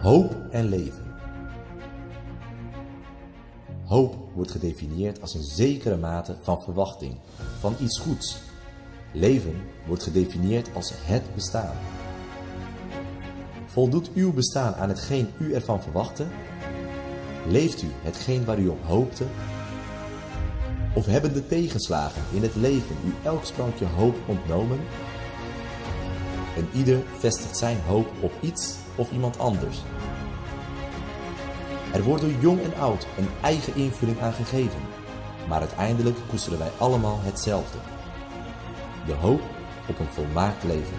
Hoop en leven. Hoop wordt gedefinieerd als een zekere mate van verwachting, van iets goeds. Leven wordt gedefinieerd als het bestaan. Voldoet uw bestaan aan hetgeen u ervan verwachtte? Leeft u hetgeen waar u op hoopte? Of hebben de tegenslagen in het leven u elk sprankje hoop ontnomen? En ieder vestigt zijn hoop op iets of iemand anders. Er wordt door jong en oud een eigen invulling aan gegeven, maar uiteindelijk koesteren wij allemaal hetzelfde. De hoop op een volmaakt leven.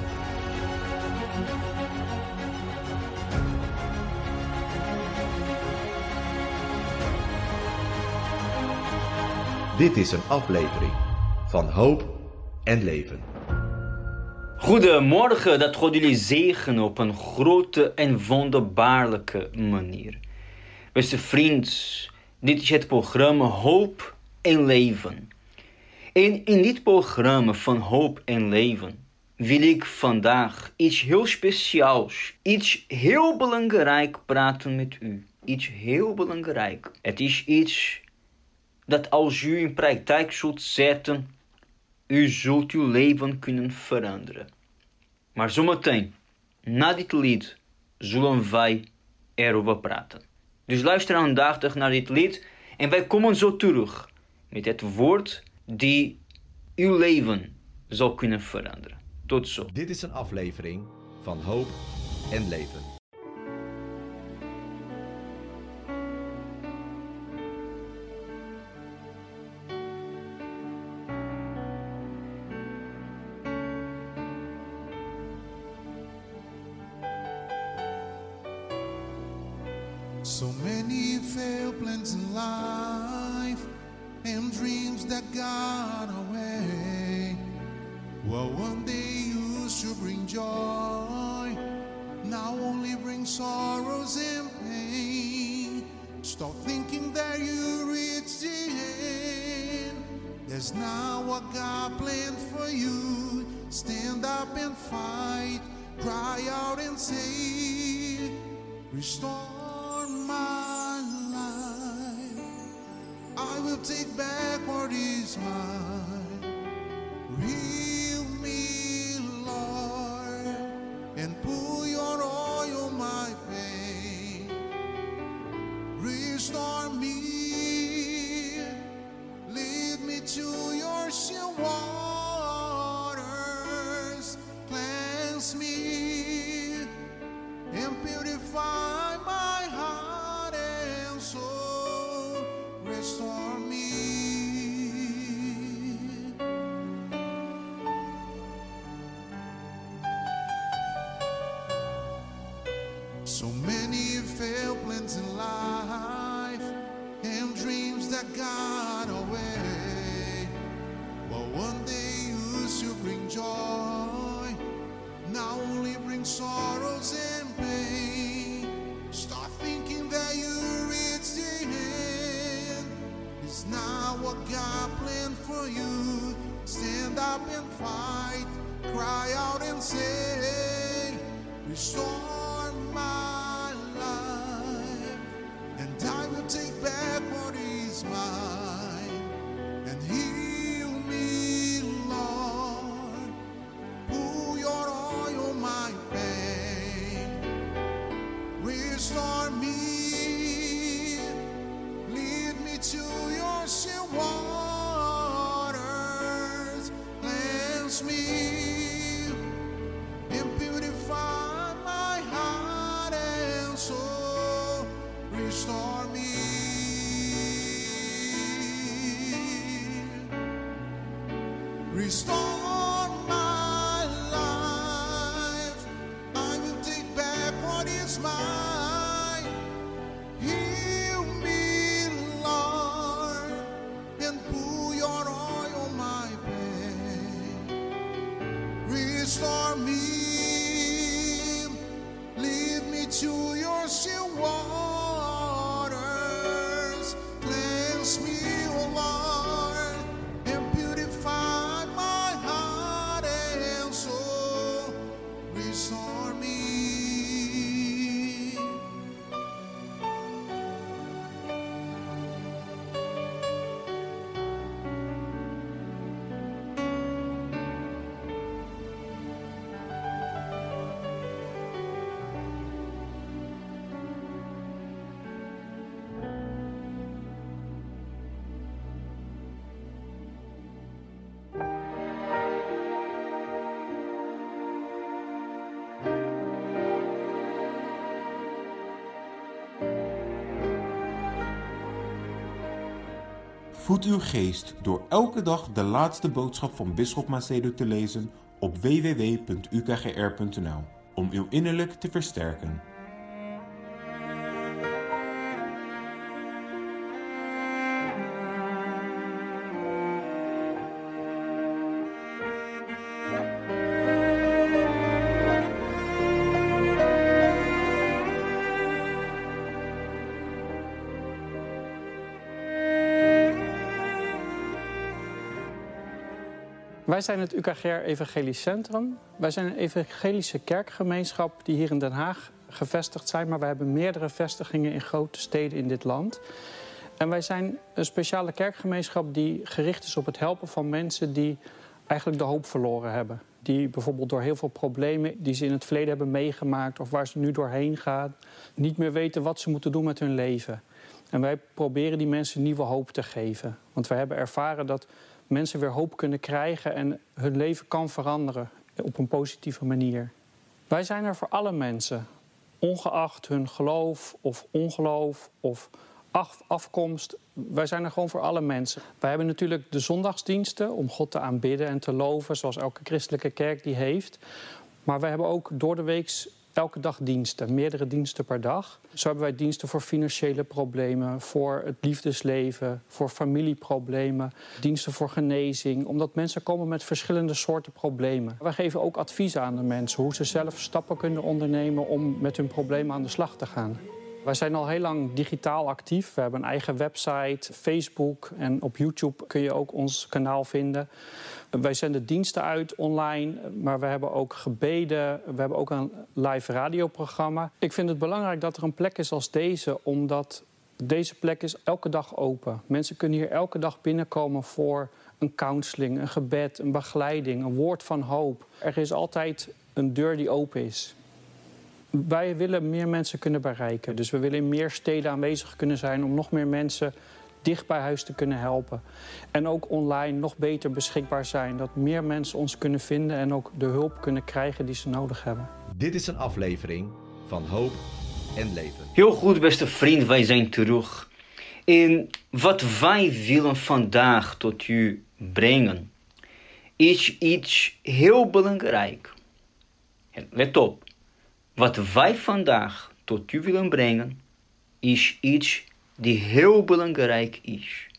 Dit is een aflevering van Hoop en Leven. Goedemorgen, dat God jullie zegenen op een grote en wonderbaarlijke manier. Beste vriend, dit is het programma Hoop en Leven. En in dit programma van Hoop en Leven wil ik vandaag iets heel speciaals, iets heel belangrijk praten met u. Iets heel belangrijk. Het is iets dat als u in praktijk zult zetten, u zult uw leven kunnen veranderen. Maar zometeen, na dit lied, zullen wij erover praten. Dus luister aandachtig naar dit lied en wij komen zo terug met het woord die uw leven zal kunnen veranderen. Tot zo. Dit is een aflevering van Hoop en Leven. So many failed plans in life and dreams that got away. Well, one day you should bring joy, now only bring sorrows and pain. Stop thinking that you reached the end. There's not what God planned for you. Stand up and fight, cry out and say, restore my life. I will take back what is mine. Heal me, Lord, and pour your oil on my pain. Restore me, lead me to your still waters. Cleanse me and purify my heart and soul. Restore me. So many failed plans in life and dreams that got away. But one day you should bring joy, now only bring sorrows and pain. Start thinking that you reached the end. It's not what God planned for you. Stand up and fight, cry out and say, restore my life, and I will take back what is mine, and heal me, Lord. Pour your oil on my pain. Restore me, lead me to your still waters. Cleanse me and purify my heart and soul. Restore me. Restore my life. I will take back what is mine. Heal me, Lord, and pour your oil on my pain. Restore me, lead me to your still waters. Cleanse me, O Lord, and purify my heart. Voed uw geest door elke dag de laatste boodschap van Bisschop Macedo te lezen op www.ukgr.nl om uw innerlijk te versterken. Wij zijn het UKGR Evangelisch Centrum. Wij zijn een evangelische kerkgemeenschap die hier in Den Haag gevestigd zijn. Maar wij hebben meerdere vestigingen in grote steden in dit land. En wij zijn een speciale kerkgemeenschap die gericht is op het helpen van mensen die eigenlijk de hoop verloren hebben. Die bijvoorbeeld door heel veel problemen die ze in het verleden hebben meegemaakt of waar ze nu doorheen gaan, niet meer weten wat ze moeten doen met hun leven. En wij proberen die mensen nieuwe hoop te geven. Want wij hebben ervaren dat mensen weer hoop kunnen krijgen en hun leven kan veranderen op een positieve manier. Wij zijn er voor alle mensen, ongeacht hun geloof of ongeloof of afkomst. Wij zijn er gewoon voor alle mensen. Wij hebben natuurlijk de zondagsdiensten om God te aanbidden en te loven, zoals elke christelijke kerk die heeft. Maar wij hebben ook door de week elke dag diensten, meerdere diensten per dag. Zo hebben wij diensten voor financiële problemen, voor het liefdesleven, voor familieproblemen, diensten voor genezing, omdat mensen komen met verschillende soorten problemen. Wij geven ook adviezen aan de mensen, hoe ze zelf stappen kunnen ondernemen om met hun problemen aan de slag te gaan. Wij zijn al heel lang digitaal actief. We hebben een eigen website, Facebook en op YouTube kun je ook ons kanaal vinden. Wij zenden diensten uit online, maar we hebben ook gebeden. We hebben ook een live radioprogramma. Ik vind het belangrijk dat er een plek is als deze, omdat deze plek is elke dag open. Mensen kunnen hier elke dag binnenkomen voor een counseling, een gebed, een begeleiding, een woord van hoop. Er is altijd een deur die open is. Wij willen meer mensen kunnen bereiken. Dus we willen in meer steden aanwezig kunnen zijn om nog meer mensen dicht bij huis te kunnen helpen. En ook online nog beter beschikbaar zijn. Dat meer mensen ons kunnen vinden en ook de hulp kunnen krijgen die ze nodig hebben. Dit is een aflevering van Hoop en Leven. Heel goed, beste vriend, wij zijn terug. En wat wij willen vandaag tot u brengen, is iets heel belangrijk. Let op. Wat wij vandaag tot u willen brengen, is iets die heel belangrijk is.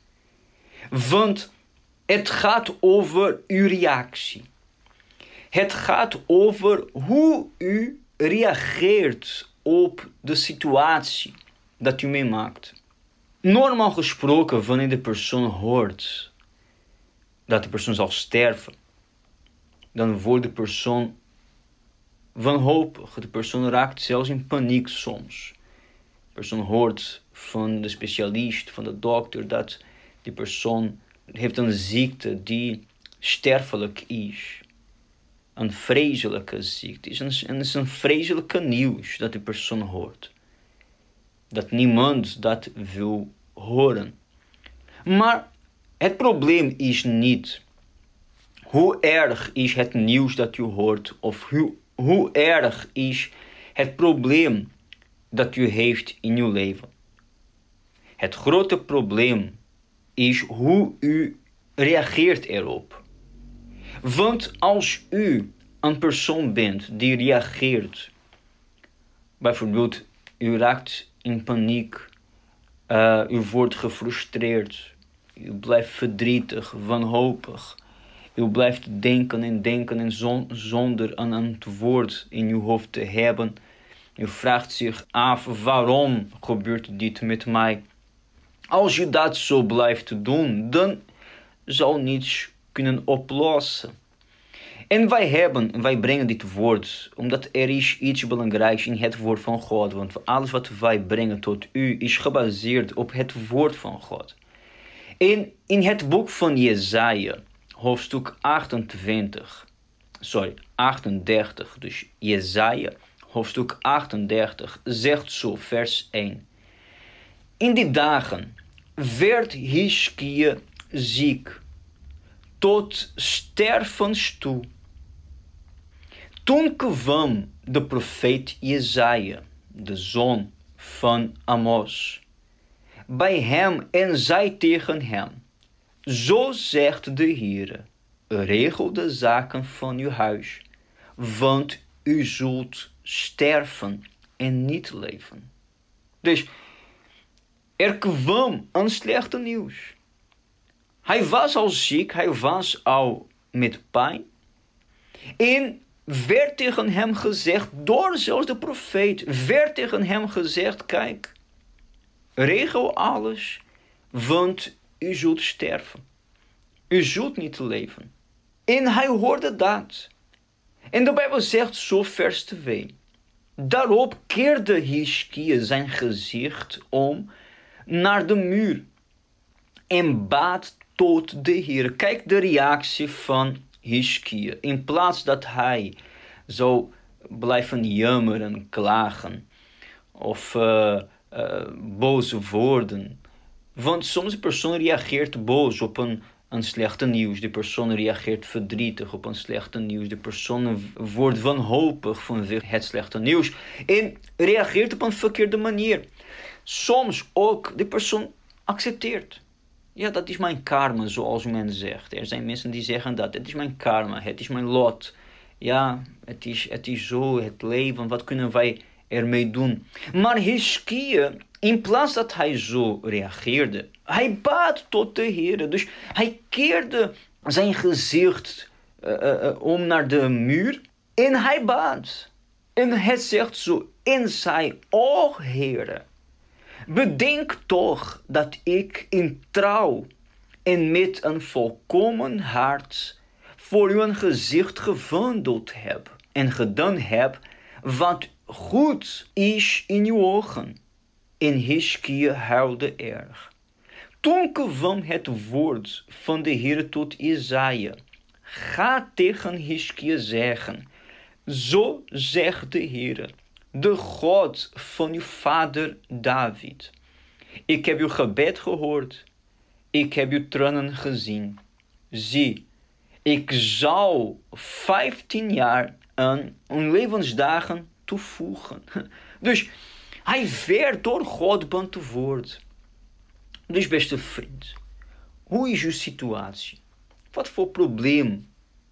Want het gaat over uw reactie. Het gaat over hoe u reageert op de situatie dat u meemaakt. Normaal gesproken, wanneer de persoon hoort dat de persoon zal sterven, dan wordt de persoon wanhopig. De persoon raakt zelfs in paniek soms. De persoon hoort van de specialist, van de dokter, dat die persoon heeft een ziekte die sterfelijk is. Een vreselijke ziekte. Het is een vreselijke nieuws dat die persoon hoort. Dat niemand dat wil horen. Maar het probleem is niet hoe erg is het nieuws dat u hoort of hoe erg is het probleem dat u heeft in uw leven. Het grote probleem is hoe u reageert erop. Want als u een persoon bent die reageert, bijvoorbeeld u raakt in paniek, u wordt gefrustreerd, u blijft verdrietig, wanhopig, u blijft denken en zonder een antwoord in uw hoofd te hebben. U vraagt zich af, waarom gebeurt dit met mij? Als u dat zo blijft doen, dan zal niets kunnen oplossen. En wij brengen dit woord, omdat er is iets belangrijks in het woord van God. Want alles wat wij brengen tot u is gebaseerd op het woord van God. En in het boek van Jesaja, hoofdstuk 38, dus Jesaja, hoofdstuk 38, zegt zo, vers 1. In die dagen werd Hiskia ziek, tot stervens toe. Toen kwam de profeet Jesaja, de zoon van Amos, bij hem en zei tegen hem, Zo zegt de Heere, regel de zaken van uw huis, want u zult sterven en niet leven. Dus er kwam een slechte nieuws. Hij was al ziek, hij was al met pijn. En werd tegen hem gezegd, door zelfs de profeet, werd tegen hem gezegd, kijk, regel alles, want u zult sterven. U zult niet leven. En hij hoorde dat. En de Bijbel zegt zo vers 2. Daarop keerde Hiskia zijn gezicht om naar de muur en bad tot de Heer. Kijk de reactie van Hiskia. In plaats dat hij zou blijven jammeren, klagen of boze woorden. Want soms de persoon reageert boos op een slechte nieuws. De persoon reageert verdrietig op een slechte nieuws. De persoon wordt wanhopig vanwege het slechte nieuws. En reageert op een verkeerde manier. Soms ook de persoon accepteert. Ja, dat is mijn karma, zoals men zegt. Er zijn mensen die zeggen dat. Het is mijn karma, het is mijn lot. Ja, het is zo, het leven. Wat kunnen wij ermee doen? Maar Hiskia, in plaats dat hij zo reageerde, hij bad tot de Heer. Dus hij keerde zijn gezicht om naar de muur en hij bad. En het zegt zo, en zei, o Heere, bedenk toch dat ik in trouw en met een volkomen hart voor uw gezicht gewandeld heb en gedaan heb wat goed is in uw ogen. En Hiskia huilde erg. Toen kwam het woord van de Heer tot Isaia. Ga tegen Hiskia zeggen, zo zegt de Heer, de God van uw vader David. Ik heb uw gebed gehoord, ik heb uw tranen gezien. Zie, ik zal 15 jaar aan uw levensdagen toevoegen. Dus hij werd door God beantwoord. Dus beste vriend, hoe is uw situatie? Wat voor probleem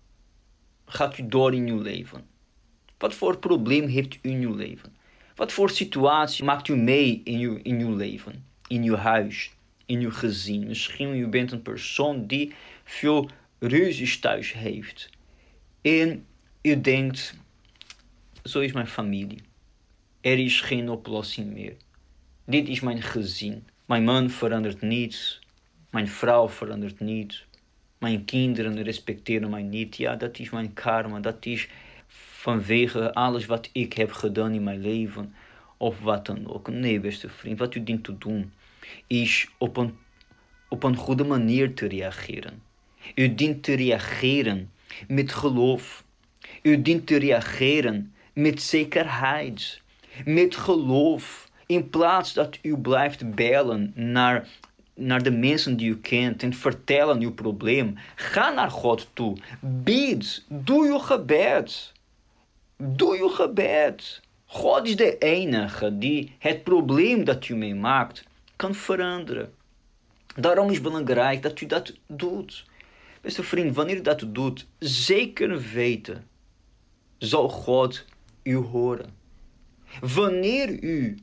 gaat u door in uw leven? Wat voor probleem heeft u in uw leven? Wat voor situatie maakt u mee in uw leven? In uw huis, in uw gezin. Misschien u bent een persoon die veel ruzies thuis heeft. En u denkt, zo is mijn familie. Er is geen oplossing meer. Dit is mijn gezin. Mijn man verandert niets. Mijn vrouw verandert niet. Mijn kinderen respecteren mij niet. Ja, dat is mijn karma. Dat is vanwege alles wat ik heb gedaan in mijn leven. Of wat dan ook. Nee, beste vriend. Wat u dient te doen is op een goede manier te reageren. U dient te reageren met geloof. U dient te reageren met zekerheid. Met geloof. In plaats dat u blijft bellen naar de mensen die u kent en vertellen uw probleem. Ga naar God toe. Bid. Doe uw gebed. Doe uw gebed. God is de enige die het probleem dat u meemaakt kan veranderen. Daarom is het belangrijk dat u dat doet. Beste vriend, wanneer u dat doet, zeker weten, zal God u horen. Wanneer u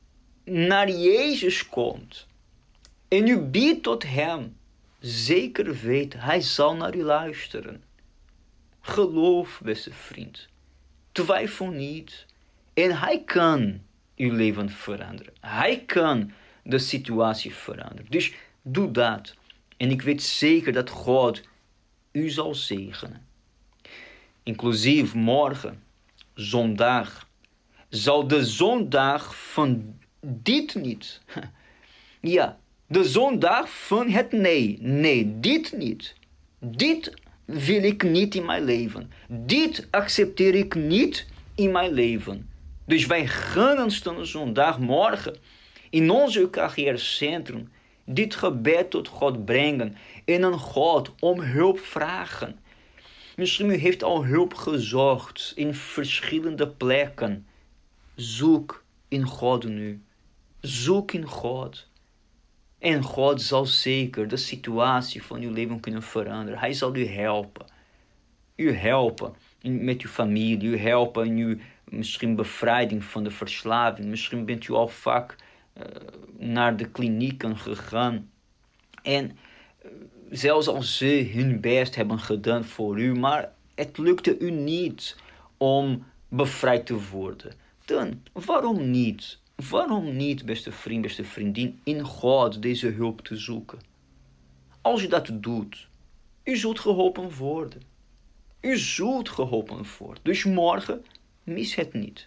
naar Jezus komt en u bidt tot hem, zeker weten, hij zal naar u luisteren. Geloof, beste vriend. Twijfel niet. En hij kan uw leven veranderen. Hij kan de situatie veranderen. Dus doe dat. En ik weet zeker dat God u zal zegenen. Inclusief morgen, zondag, zal de zondag van dit niet. Ja, de zondag van het nee. Nee, dit niet. Dit wil ik niet in mijn leven. Dit accepteer ik niet in mijn leven. Dus wij gaan aanstaande zondag morgen in ons UKGR-centrum dit gebed tot God brengen en aan God om hulp vragen. Misschien u heeft al hulp gezocht in verschillende plekken. Zoek in God nu. Zoek in God. En God zal zeker de situatie van uw leven kunnen veranderen. Hij zal u helpen. U helpen met uw familie. U helpen in uw misschien bevrijding van de verslaving. Misschien bent u al vaak naar de klinieken gegaan. En zelfs als ze hun best hebben gedaan voor u, maar het lukte u niet om bevrijd te worden. Dan, waarom niet? Waarom niet, beste vriend, beste vriendin, in God deze hulp te zoeken? Als u dat doet, u zult geholpen worden. U zult geholpen worden. Dus morgen, mis het niet.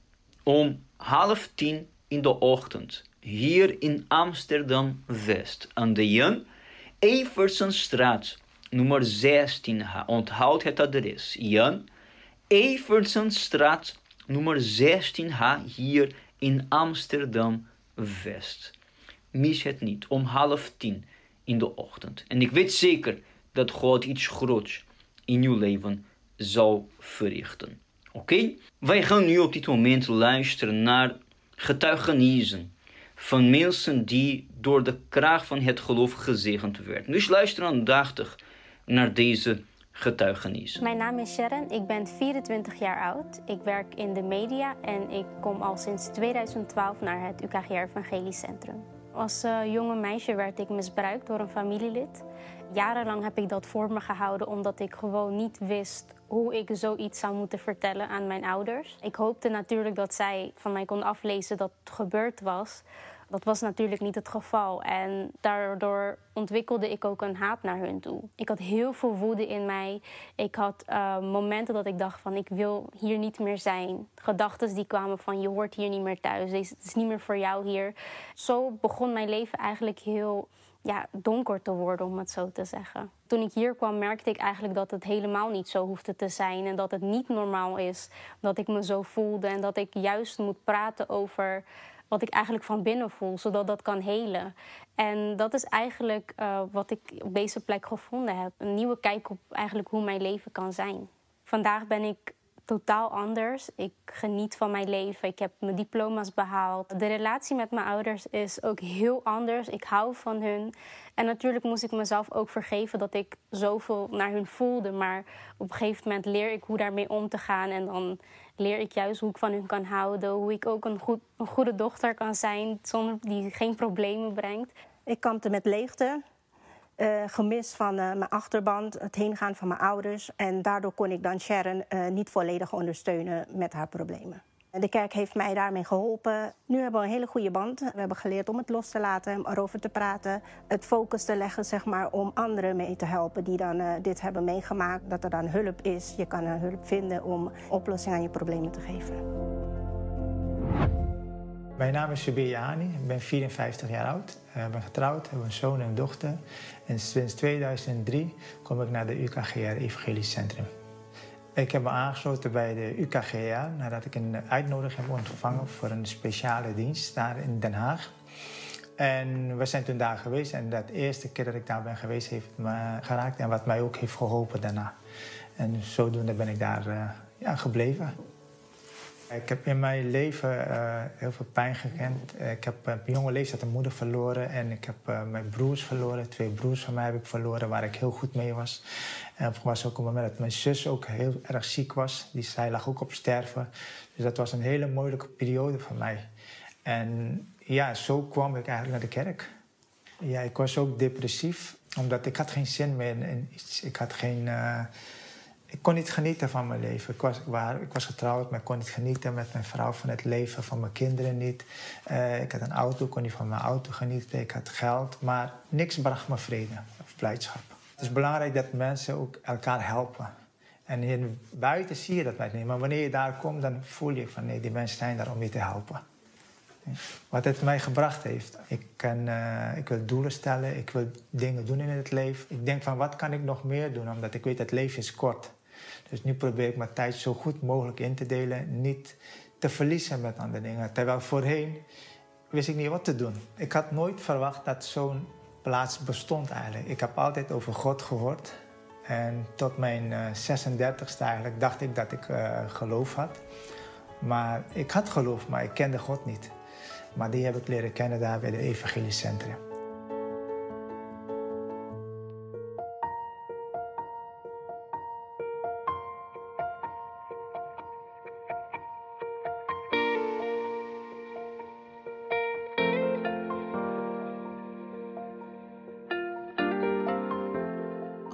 Om 9:30 in de ochtend, hier in Amsterdam-West, aan de Jan Eversenstraat, nummer 16H. Onthoud het adres. Jan Eversenstraat, nummer 16H, hier in Amsterdam-West. Mis het niet, om 9:30 in de ochtend. En ik weet zeker dat God iets groots in uw leven zal verrichten. Oké? Wij gaan nu op dit moment luisteren naar getuigenissen van mensen die door de kracht van het geloof gezegend werden. Dus luister aandachtig naar deze getuigenissen. Mijn naam is Sharon, ik ben 24 jaar oud. Ik werk in de media en ik kom al sinds 2012 naar het UKGR Evangelisch Centrum. Als jonge meisje werd ik misbruikt door een familielid. Jarenlang heb ik dat voor me gehouden omdat ik gewoon niet wist hoe ik zoiets zou moeten vertellen aan mijn ouders. Ik hoopte natuurlijk dat zij van mij kon aflezen dat het gebeurd was. Dat was natuurlijk niet het geval en daardoor ontwikkelde ik ook een haat naar hun toe. Ik had heel veel woede in mij. Ik had momenten dat ik dacht van ik wil hier niet meer zijn. Gedachten die kwamen van je hoort hier niet meer thuis. Het is niet meer voor jou hier. Zo begon mijn leven eigenlijk heel donker te worden, om het zo te zeggen. Toen ik hier kwam merkte ik eigenlijk dat het helemaal niet zo hoefde te zijn. En dat het niet normaal is dat ik me zo voelde. En dat ik juist moet praten over wat ik eigenlijk van binnen voel, zodat dat kan helen. En dat is eigenlijk wat ik op deze plek gevonden heb. Een nieuwe kijk op eigenlijk hoe mijn leven kan zijn. Vandaag ben ik totaal anders. Ik geniet van mijn leven. Ik heb mijn diploma's behaald. De relatie met mijn ouders is ook heel anders. Ik hou van hun. En natuurlijk moest ik mezelf ook vergeven dat ik zoveel naar hun voelde. Maar op een gegeven moment leer ik hoe daarmee om te gaan. En dan leer ik juist hoe ik van hun kan houden. Hoe ik ook een goede dochter kan zijn, zonder die geen problemen brengt. Ik kampte met leegte. Gemis van mijn achterband, het heengaan van mijn ouders. En daardoor kon ik dan Sharon niet volledig ondersteunen met haar problemen. De kerk heeft mij daarmee geholpen. Nu hebben we een hele goede band. We hebben geleerd om het los te laten, om erover te praten. Het focus te leggen, zeg maar, om anderen mee te helpen die dan dit hebben meegemaakt. Dat er dan hulp is. Je kan hulp vinden om oplossing aan je problemen te geven. Mijn naam is Subir Jahani, ik ben 54 jaar oud. Ik ben getrouwd, heb een zoon en een dochter. En sinds 2003 kom ik naar de UKGR Evangelisch Centrum. Ik heb me aangesloten bij de UKGR nadat ik een uitnodiging heb ontvangen voor een speciale dienst daar in Den Haag. En we zijn toen daar geweest en dat eerste keer dat ik daar ben geweest heeft me geraakt en wat mij ook heeft geholpen daarna. En zodoende ben ik daar gebleven. Ik heb in mijn leven heel veel pijn gekend. Ik heb op een jonge leeftijd een moeder verloren en ik heb mijn broers verloren. 2 broers van mij heb ik verloren waar ik heel goed mee was. En er was ook een moment dat mijn zus ook heel erg ziek was. Zij lag ook op sterven. Dus dat was een hele moeilijke periode voor mij. En ja, zo kwam ik eigenlijk naar de kerk. Ja, ik was ook depressief, omdat ik had geen zin meer in iets. Ik kon niet genieten van mijn leven. Ik was getrouwd, maar ik kon niet genieten met mijn vrouw van het leven, van mijn kinderen niet. Ik had een auto, ik kon niet van mijn auto genieten. Ik had geld, maar niks bracht me vrede of blijdschap. Het is belangrijk dat mensen ook elkaar helpen. En hier buiten zie je dat niet. Maar wanneer je daar komt, dan voel je van nee, die mensen zijn daar om je te helpen. Wat het mij gebracht heeft. Ik wil doelen stellen, ik wil dingen doen in het leven. Ik denk van wat kan ik nog meer doen, omdat ik weet dat het leven is kort. Dus nu probeer ik mijn tijd zo goed mogelijk in te delen. Niet te verliezen met andere dingen. Terwijl voorheen wist ik niet wat te doen. Ik had nooit verwacht dat zo'n plaats bestond eigenlijk. Ik heb altijd over God gehoord. En tot mijn 36e eigenlijk dacht ik dat ik geloof had. Maar ik had geloof, maar ik kende God niet. Maar die heb ik leren kennen daar bij het Evangelisch Centrum.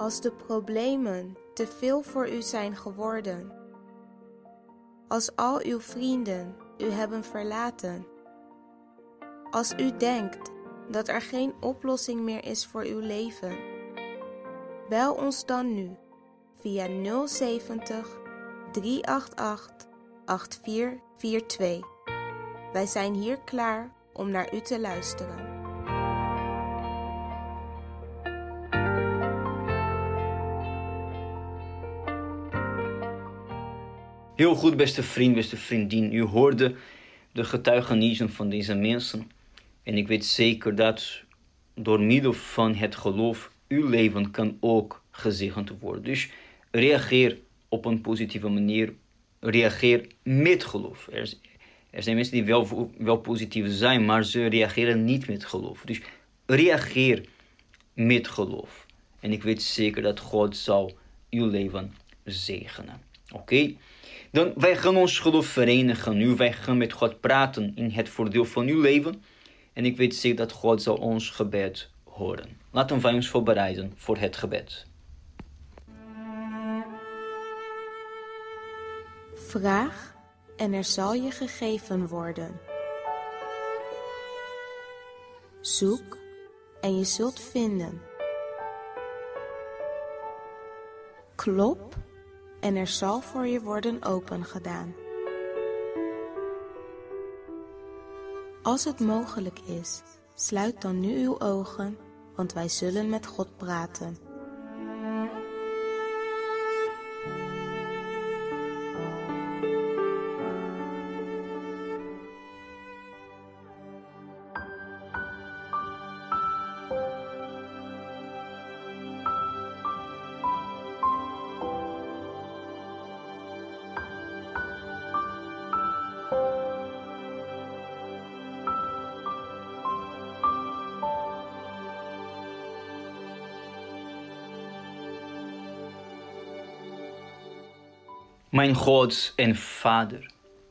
Als de problemen te veel voor u zijn geworden. Als al uw vrienden u hebben verlaten. Als u denkt dat er geen oplossing meer is voor uw leven. Bel ons dan nu via 070 388 8442. Wij zijn hier klaar om naar u te luisteren. Heel goed, beste vriend, beste vriendin. U hoorde de getuigenissen van deze mensen. En ik weet zeker dat door middel van het geloof uw leven kan ook gezegend worden. Dus reageer op een positieve manier. Reageer met geloof. Er zijn mensen die wel positief zijn, maar ze reageren niet met geloof. Dus reageer met geloof. En ik weet zeker dat God zal uw leven zegenen. Oké? Dan wij gaan ons geloof verenigen nu. Wij gaan met God praten in het voordeel van uw leven. En ik weet zeker dat God zal ons gebed horen. Laten wij ons voorbereiden voor het gebed. Vraag en er zal je gegeven worden. Zoek en je zult vinden. Klop en er zal voor je worden opengedaan. Als het mogelijk is, sluit dan nu uw ogen, want wij zullen met God praten. Mijn God en Vader,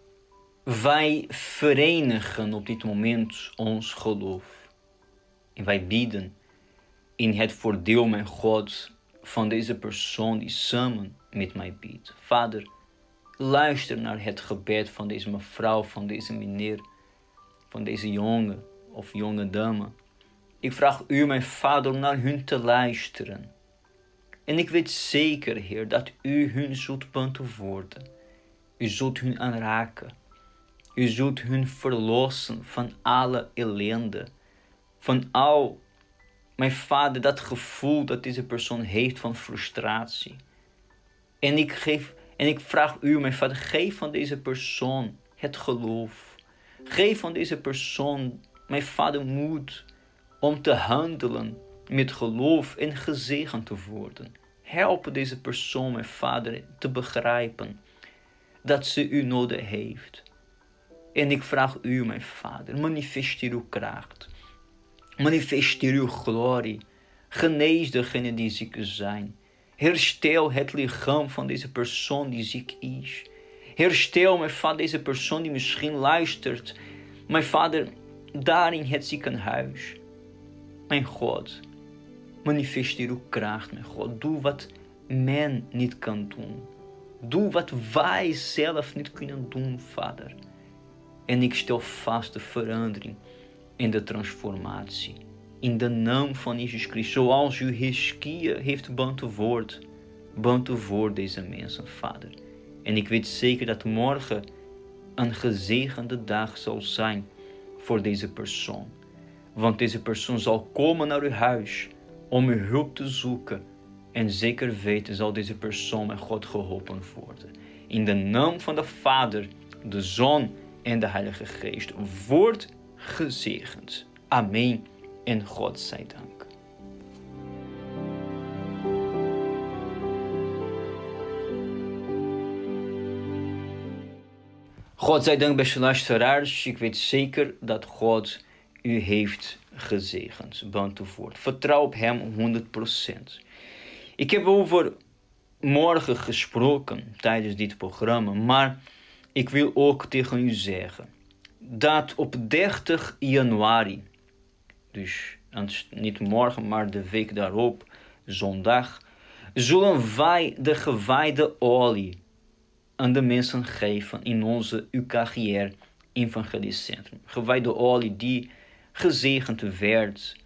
wij verenigen op dit moment ons geloof. En wij bidden in het voordeel, mijn God, van deze persoon die samen met mij bidt. Vader, luister naar het gebed van deze mevrouw, van deze meneer, van deze jongen of jonge dame. Ik vraag u, mijn Vader, om naar hun te luisteren. En ik weet zeker, Heer, dat u hun zult beantwoorden. U zult hun aanraken. U zult hun verlossen van alle ellende. Van al, mijn Vader, dat gevoel dat deze persoon heeft van frustratie. En ik vraag u, mijn Vader, geef van deze persoon het geloof. Geef van deze persoon, mijn Vader, moed om te handelen met geloof en gezegend te worden. Help deze persoon, mijn Vader, te begrijpen dat ze u nodig heeft. En ik vraag u, mijn Vader, manifesteer uw kracht. Manifesteer uw glorie. Genees degenen die ziek zijn. Herstel het lichaam van deze persoon die ziek is. Herstel, mijn Vader, deze persoon die misschien luistert. Mijn Vader, daar in het ziekenhuis. Mijn God, manifesteer uw kracht, mijn God. Doe wat men niet kan doen. Doe wat wij zelf niet kunnen doen, Vader. En ik stel vast de verandering en de transformatie. In de naam van Jezus Christus, zoals u Hiskia heeft beantwoord. Beantwoord deze mensen, Vader. En ik weet zeker dat morgen een gezegende dag zal zijn voor deze persoon. Want deze persoon zal komen naar uw huis om uw hulp te zoeken. En zeker weten zal deze persoon met God geholpen worden. In de naam van de Vader, de Zoon en de Heilige Geest. Word gezegend. Amen en God zij dank. God zij dank, beste luisteraars. Ik weet zeker dat God u heeft gezegend, beantwoord. Vertrouw op hem 100%. Ik heb over morgen gesproken tijdens dit programma, maar ik wil ook tegen u zeggen dat op 30 januari, dus niet morgen, maar de week daarop, zondag, zullen wij de gewijde olie aan de mensen geven in onze UKGR Evangeliecentrum. Gewijde olie die gezegend werd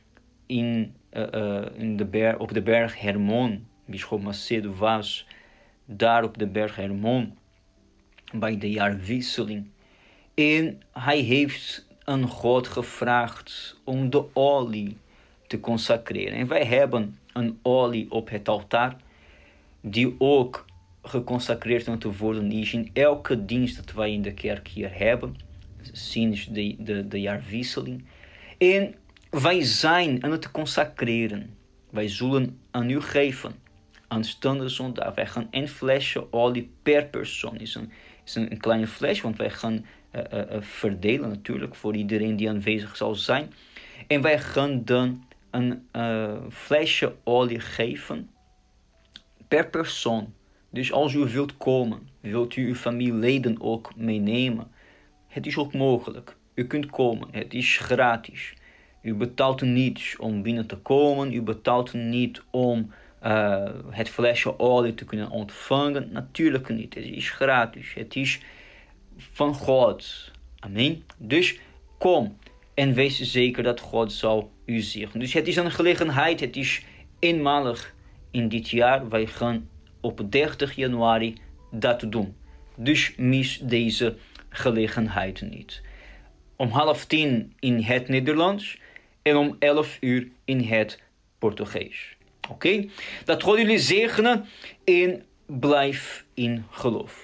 op de berg Hermon. Bisschop Macedo was daar op de berg Hermon bij de jaarwisseling. En hij heeft aan God gevraagd om de olie te consacreren. En wij hebben een olie op het altaar die ook geconsacreerd moet worden is in elke dienst dat wij in de kerk hier hebben, sinds de jaarwisseling. En wij zijn aan het consacreren. Wij zullen aan u geven, aanstaande zondag. Wij gaan een flesje olie per persoon. Is een kleine flesje, want wij gaan verdelen natuurlijk voor iedereen die aanwezig zal zijn. En wij gaan dan een flesje olie geven per persoon. Dus als u wilt komen, wilt u uw familieleden ook meenemen. Het is ook mogelijk. U kunt komen. Het is gratis. U betaalt niets om binnen te komen. U betaalt niet om het flesje olie te kunnen ontvangen. Natuurlijk niet. Het is gratis. Het is van God. Amen. Dus kom en wees zeker dat God zal u zegenen. Dus het is een gelegenheid. Het is eenmalig in dit jaar. Wij gaan op 30 januari dat doen. Dus mis deze gelegenheid niet. Om 9:30 in het Nederlands en om 11:00 in het Portugees. Oké? Dat God jullie zegenen en blijf in geloof.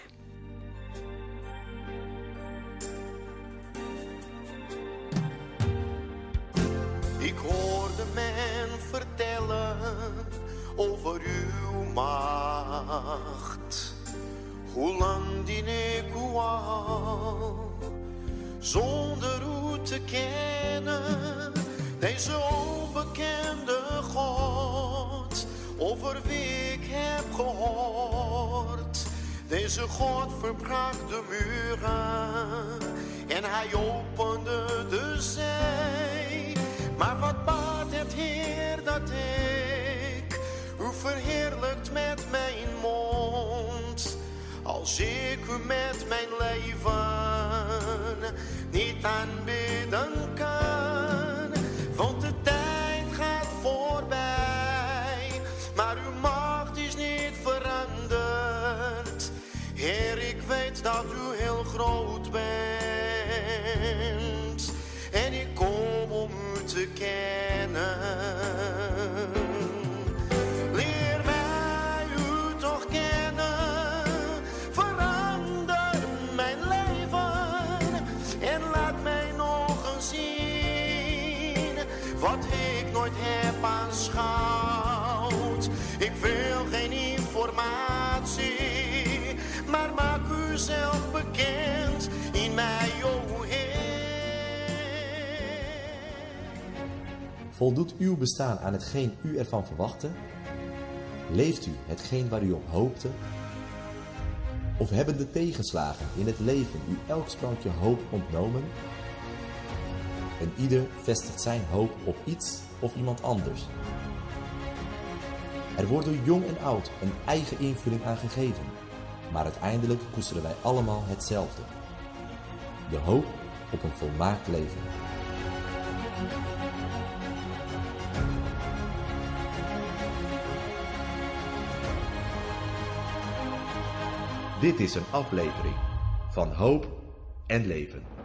Ik hoorde men vertellen over uw macht. Hoe lang dien ik u al, zonder u te kennen, deze onbekende God, over wie ik heb gehoord. Deze God verbrak de muren en hij opende de zee. Maar wat baat het Heer dat ik u verheerlijkt met mijn mond, als ik u met mijn leven niet aanbidden kan. Want de tijd gaat voorbij, maar uw macht is niet veranderd. Heer, ik weet dat u heel groot bent en ik kom om u te kennen. Leer mij u toch kennen, verander mijn leven en laat mij nog eens zien wat ik nooit heb aanschouwd. Ik wil geen informatie, maar maak u zelf bekend in mij, o Heer. Voldoet uw bestaan aan hetgeen u ervan verwachtte? Leeft u hetgeen waar u op hoopte? Of hebben de tegenslagen in het leven u elk sprankje hoop ontnomen? En ieder vestigt zijn hoop op iets of iemand anders. Er wordt door jong en oud een eigen invulling aan gegeven, maar uiteindelijk koesteren wij allemaal hetzelfde: de hoop op een volmaakt leven. Dit is een aflevering van Hoop en Leven.